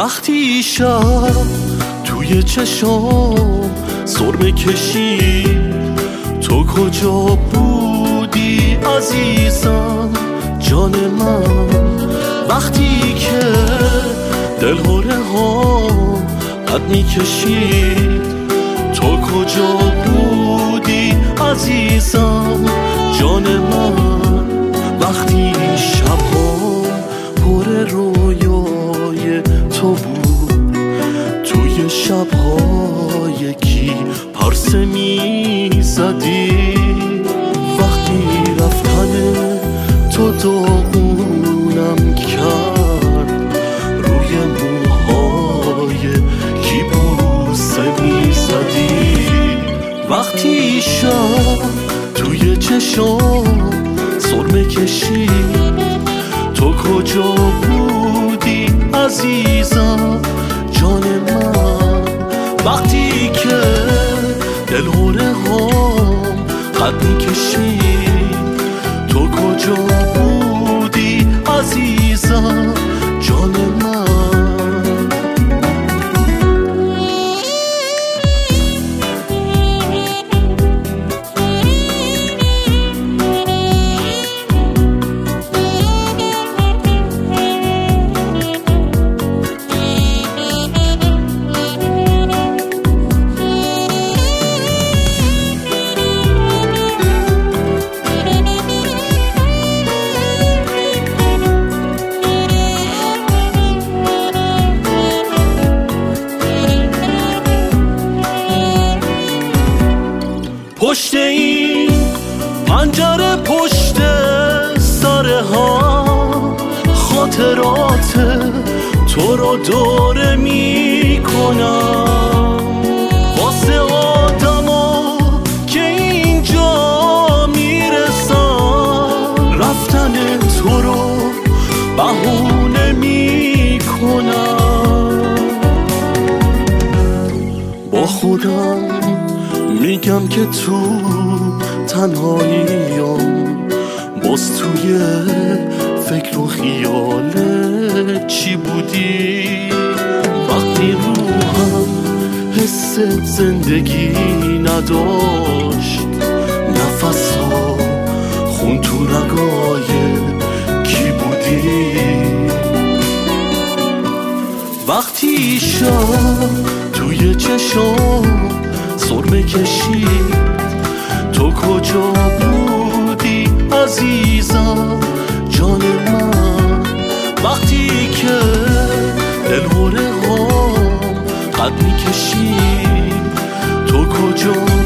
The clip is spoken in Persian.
وقتی شب توی چشام سرمه کشید، تو کجا بودی عزیزم جان من؟ وقتی که دلهره ها قد میکشید، تو کجا بودی عزیزم جان من؟ وقتی شبها پر رویای تو بود، توی شبها یکی پرسه میزدی، وقتی رفتن تو داغونم کرد، روی موهای کی بوسه میزدی. وقتی شب توی چشام سرمه کشید، تو کجا بودی عزیزم جان من؟ وقتی که دلهره هام قد میکشید، تو کجا بودی عزیزم جان من؟ پشت این پنجره، پشت سرها، خاطرات تو رو دوره میکنم. واسه آدما که اینجا میرسن، رفتن تو رو بهونه میکنم. با خودم میگم که تو تنهاییم، باز توی فکر و خیال چی بودی؟ وقتی روحم حس زندگی نداشت، نفسا خون تو رگای کی بودی؟ وقتی شب توی چشام سرمه کشید، تو کجا بودی عزیزم جان من؟ وقتی که دلهره هام قد میکشید، تو کجا